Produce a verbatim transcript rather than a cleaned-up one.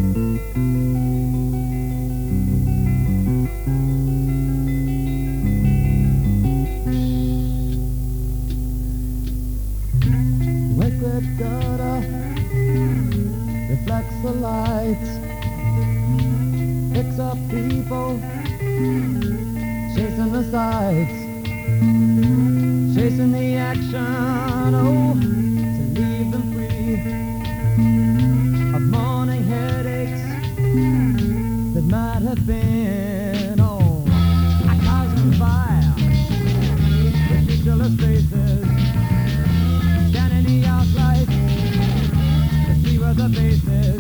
Wicked gutter reflects the light, picks up people chasing the sights, chasing the action, oh, to leave them free of morning headaches that might have been, oh, a thousand fire with featureless faces, scanning the outlights to see where the base is.